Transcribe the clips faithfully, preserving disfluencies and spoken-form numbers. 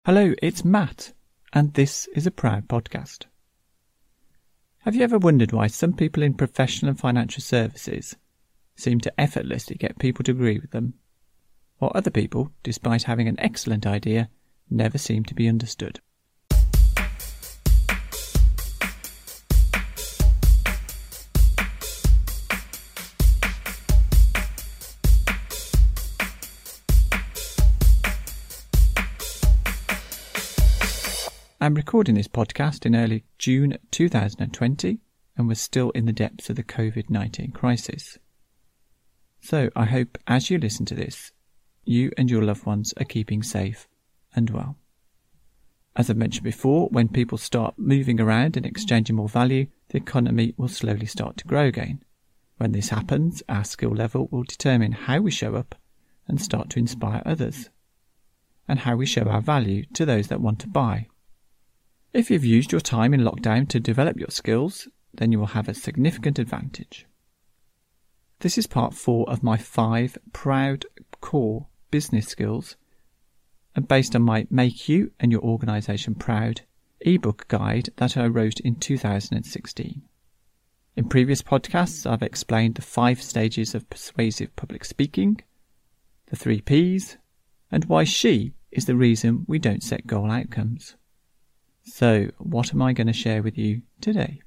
Hello, it's Matt, and this is a Proud podcast. Have you ever wondered why some people in professional and financial services seem to effortlessly get people to agree with them, while other people, despite having an excellent idea, never seem to be understood? I'm recording this podcast in early June two thousand twenty and we're still in the depths of the covid nineteen crisis. So I hope as you listen to this, you and your loved ones are keeping safe and well. As I've mentioned before, when people start moving around and exchanging more value, the economy will slowly start to grow again. When this happens, our skill level will determine how we show up and start to inspire others, and how we show our value to those that want to buy. If you've used your time in lockdown to develop your skills, then you will have a significant advantage. This is part four of my five Proud Core business skills, and based on my Make You and Your Organisation Proud ebook guide that I wrote in two thousand sixteen. In previous podcasts, I've explained the five stages of persuasive public speaking, the three Ps, and why she is the reason we don't set goal outcomes. So, what am I going to share with you today?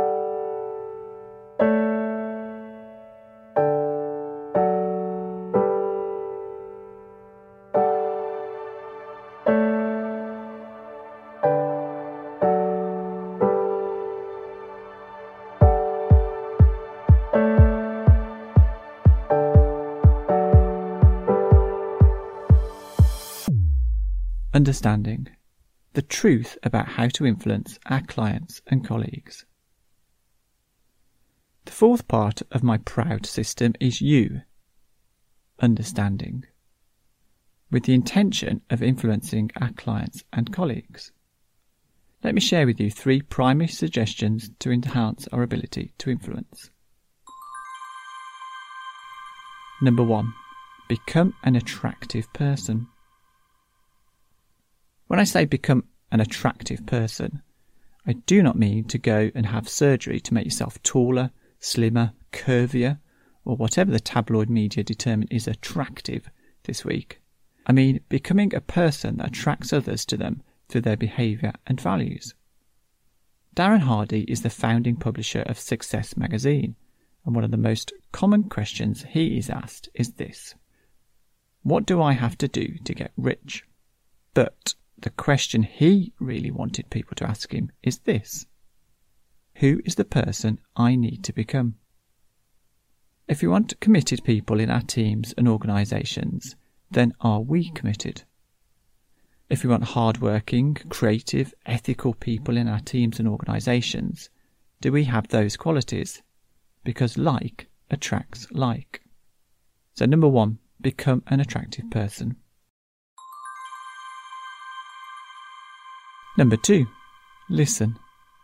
Understanding the truth about how to influence our clients and colleagues. The fourth part of my Proud system is you, understanding, with the intention of influencing our clients and colleagues. Let me share with you three primary suggestions to enhance our ability to influence. Number one, become an attractive person. When I say become an attractive person, I do not mean to go and have surgery to make yourself taller, slimmer, curvier, or whatever the tabloid media determine is attractive this week. I mean becoming a person that attracts others to them through their behaviour and values. Darren Hardy is the founding publisher of Success magazine, and one of the most common questions he is asked is this: what do I have to do to get rich? But the question he really wanted people to ask him is this: who is the person I need to become? If we want committed people in our teams and organisations, then are we committed? If we want hard-working, creative, ethical people in our teams and organisations, do we have those qualities? Because like attracts like. So number one, become an attractive person. Number two, listen.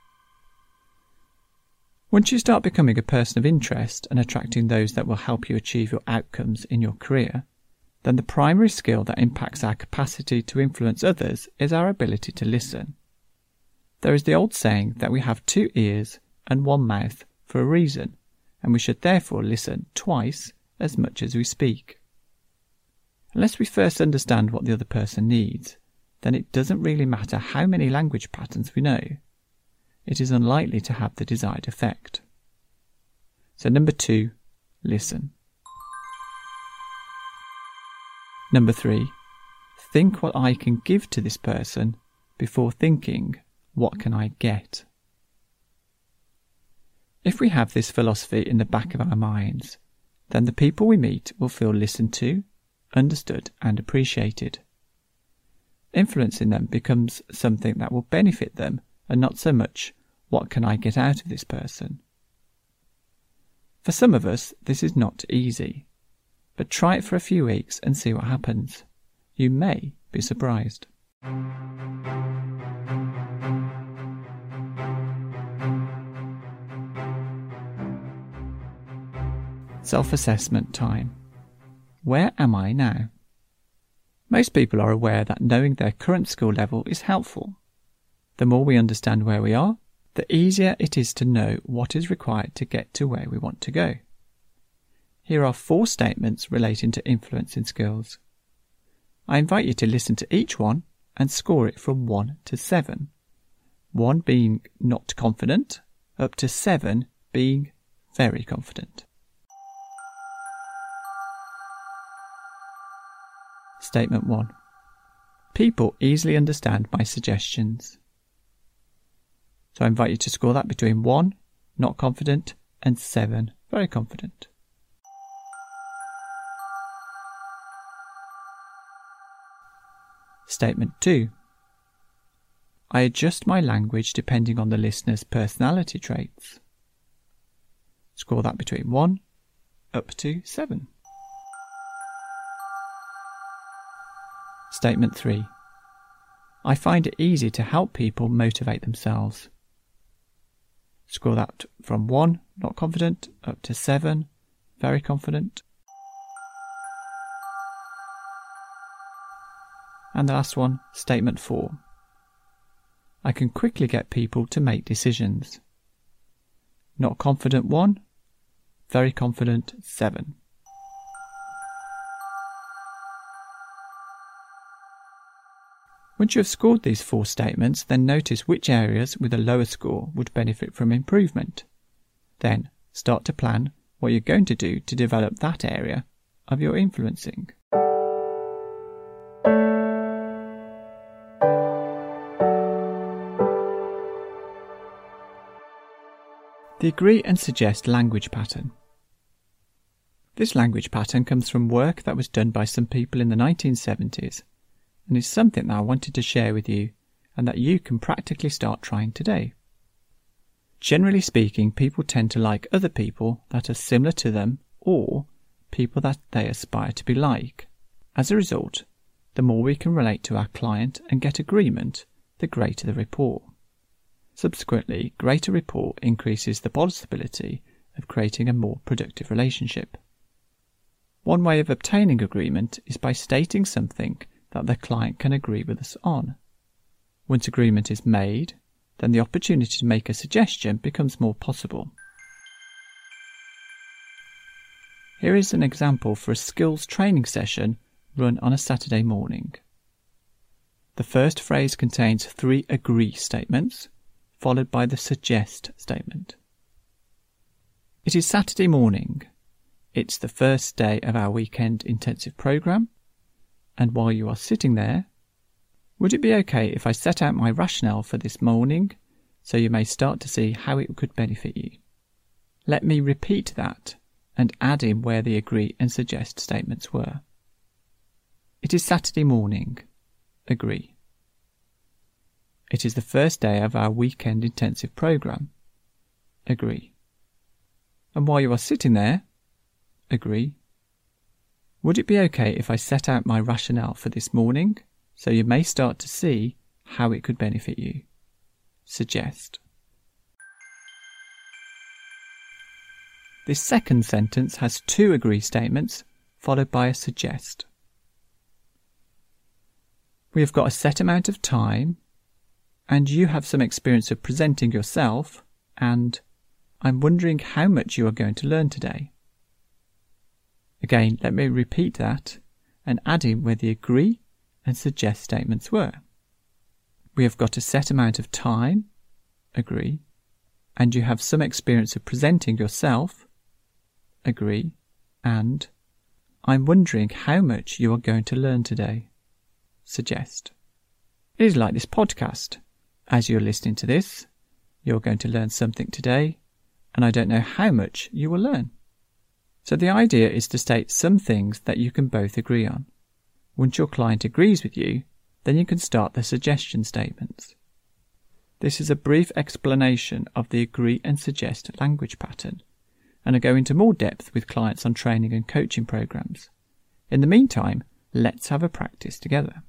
Once you start becoming a person of interest and attracting those that will help you achieve your outcomes in your career, then the primary skill that impacts our capacity to influence others is our ability to listen. There is the old saying that we have two ears and one mouth for a reason, and we should therefore listen twice as much as we speak. Unless we first understand what the other person needs, then it doesn't really matter how many language patterns we know. It is unlikely to have the desired effect. So number two, listen. Number three, think what I can give to this person before thinking, what can I get? If we have this philosophy in the back of our minds, then the people we meet will feel listened to, understood and appreciated. Influencing them becomes something that will benefit them and not so much, what can I get out of this person? For some of us, this is not easy, but try it for a few weeks and see what happens. You may be surprised. Self-assessment time. Where am I now? Most people are aware that knowing their current skill level is helpful. The more we understand where we are, the easier it is to know what is required to get to where we want to go. Here are four statements relating to influencing skills. I invite you to listen to each one and score it from one to seven. one being not confident, up to seven being very confident. Statement one. People easily understand my suggestions. So I invite you to score that between one, not confident, and seven, very confident. Statement two. I adjust my language depending on the listener's personality traits. Score that between one up to seven. Statement three. I find it easy to help people motivate themselves. Score that from one, not confident, up to seven, very confident. And the last one, statement four. I can quickly get people to make decisions. Not confident one, very confident seven. Once you have scored these four statements, then notice which areas with a lower score would benefit from improvement. Then start to plan what you're going to do to develop that area of your influencing. The agree and suggest language pattern. This language pattern comes from work that was done by some people in the nineteen seventies and is something that I wanted to share with you and that you can practically start trying today. Generally speaking, people tend to like other people that are similar to them or people that they aspire to be like. As a result, the more we can relate to our client and get agreement, the greater the rapport. Subsequently, greater rapport increases the possibility of creating a more productive relationship. One way of obtaining agreement is by stating something that the client can agree with us on. Once agreement is made, then the opportunity to make a suggestion becomes more possible. Here is an example for a skills training session run on a Saturday morning. The first phrase contains three agree statements, followed by the suggest statement. It is Saturday morning. It's the first day of our weekend intensive program, and while you are sitting there, would it be okay if I set out my rationale for this morning so you may start to see how it could benefit you? Let me repeat that and add in where the agree and suggest statements were. It is Saturday morning. Agree. It is the first day of our weekend intensive program. Agree. And while you are sitting there, agree. Would it be okay if I set out my rationale for this morning so you may start to see how it could benefit you? Suggest. This second sentence has two agree statements followed by a suggest. We have got a set amount of time and you have some experience of presenting yourself and I'm wondering how much you are going to learn today. Again, let me repeat that and add in where the agree and suggest statements were. We have got a set amount of time, agree, and you have some experience of presenting yourself, agree, and I'm wondering how much you are going to learn today, suggest. It is like this podcast. As you're listening to this, you're going to learn something today, and I don't know how much you will learn. So the idea is to state some things that you can both agree on. Once your client agrees with you, then you can start the suggestion statements. This is a brief explanation of the agree and suggest language pattern, and I go into more depth with clients on training and coaching programs. In the meantime, let's have a practice together.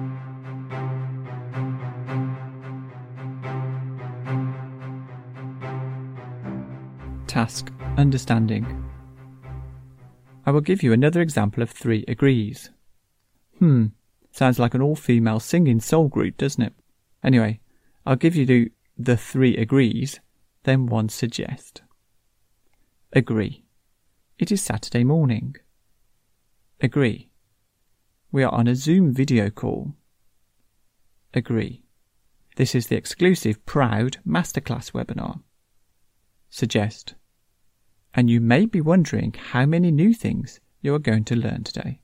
Task understanding. I will give you another example of three agrees. Hmm, Sounds like an all-female singing soul group, doesn't it? Anyway, I'll give you the, the three agrees, then one suggest. Agree. It is Saturday morning. Agree. We are on a Zoom video call. Agree. This is the exclusive Proud Masterclass webinar. Suggest. And you may be wondering how many new things you are going to learn today.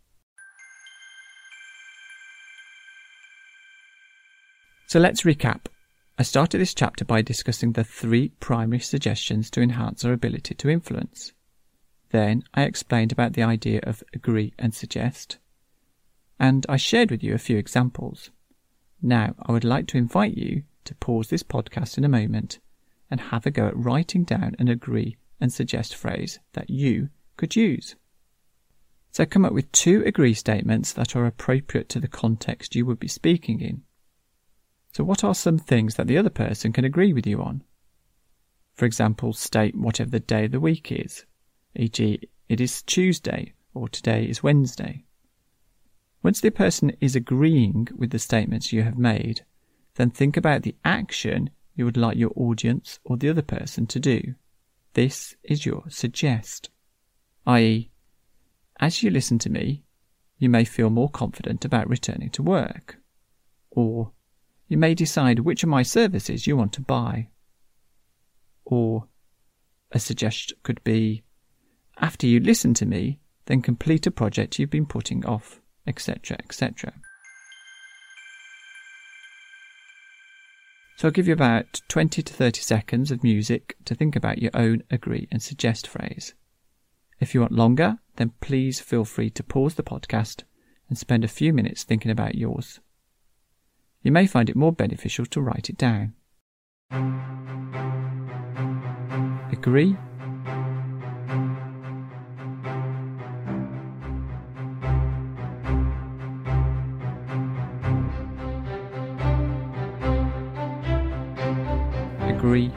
So let's recap. I started this chapter by discussing the three primary suggestions to enhance our ability to influence. Then I explained about the idea of agree and suggest. And I shared with you a few examples. Now I would like to invite you to pause this podcast in a moment and have a go at writing down an agree and suggest phrase that you could use. So come up with two agree statements that are appropriate to the context you would be speaking in. So what are some things that the other person can agree with you on? For example, state whatever the day of the week is, for example, it is Tuesday or today is Wednesday. Once the person is agreeing with the statements you have made, then think about the action you would like your audience or the other person to do. This is your suggest. that is, as you listen to me, you may feel more confident about returning to work. Or you may decide which of my services you want to buy. Or a suggestion could be, after you listen to me, then complete a project you've been putting off, et cetera, et cetera. So I'll give you about twenty to thirty seconds of music to think about your own agree and suggest phrase. If you want longer, then please feel free to pause the podcast and spend a few minutes thinking about yours. You may find it more beneficial to write it down. Agree. Agree.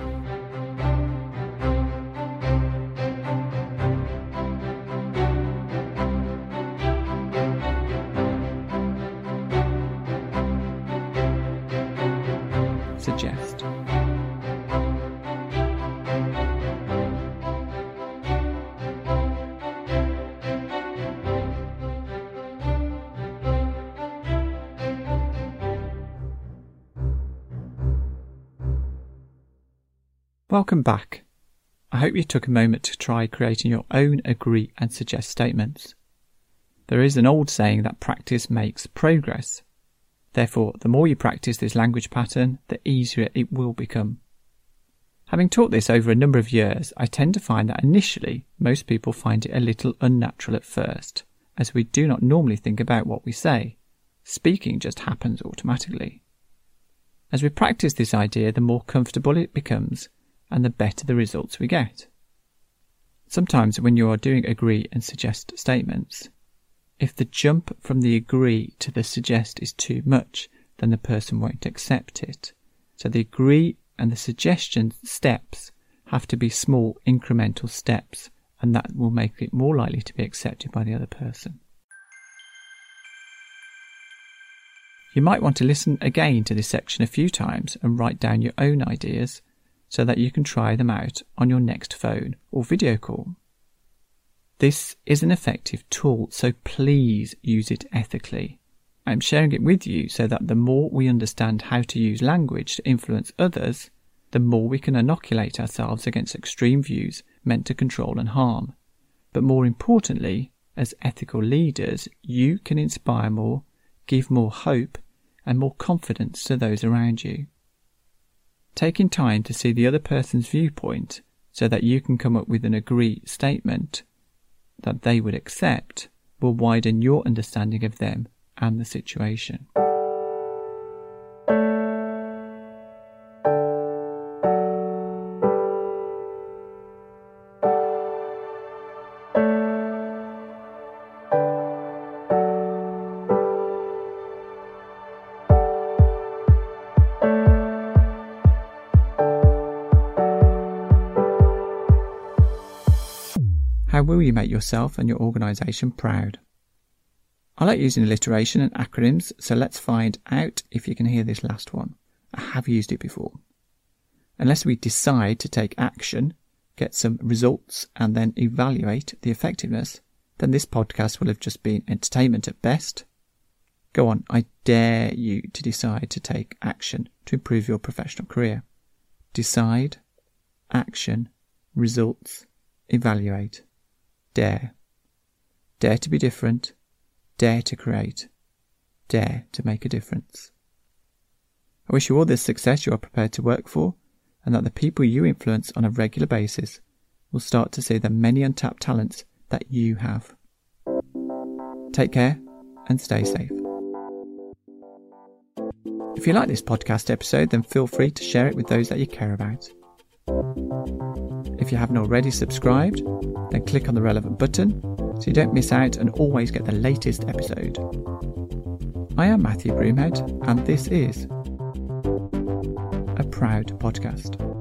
Suggest. Welcome back. I hope you took a moment to try creating your own agree and suggest statements. There is an old saying that practice makes progress. Therefore, the more you practice this language pattern, the easier it will become. Having taught this over a number of years, I tend to find that initially most people find it a little unnatural at first, as we do not normally think about what we say. Speaking just happens automatically. As we practice this idea, the more comfortable it becomes, and the better the results we get. Sometimes when you are doing agree and suggest statements, if the jump from the agree to the suggest is too much, then the person won't accept it. So the agree and the suggestion steps have to be small incremental steps, and that will make it more likely to be accepted by the other person. You might want to listen again to this section a few times and write down your own ideas so that you can try them out on your next phone or video call. This is an effective tool, so please use it ethically. I'm sharing it with you so that the more we understand how to use language to influence others, the more we can inoculate ourselves against extreme views meant to control and harm. But more importantly, as ethical leaders, you can inspire more, give more hope, and more confidence to those around you. Taking time to see the other person's viewpoint so that you can come up with an agree statement that they would accept will widen your understanding of them and the situation. How will you make yourself and your organisation proud? I like using alliteration and acronyms, so let's find out if you can hear this last one. I have used it before. Unless we decide to take action, get some results, and then evaluate the effectiveness, then this podcast will have just been entertainment at best. Go on, I dare you to decide to take action to improve your professional career. Decide, action, results, evaluate. Dare. Dare to be different. Dare to create. Dare to make a difference. I wish you all the success you are prepared to work for, and that the people you influence on a regular basis will start to see the many untapped talents that you have. Take care and stay safe. If you like this podcast episode, then feel free to share it with those that you care about. If you haven't already subscribed, then click on the relevant button so you don't miss out and always get the latest episode. I am Matthew Broomhead, and this is a Proud Podcast.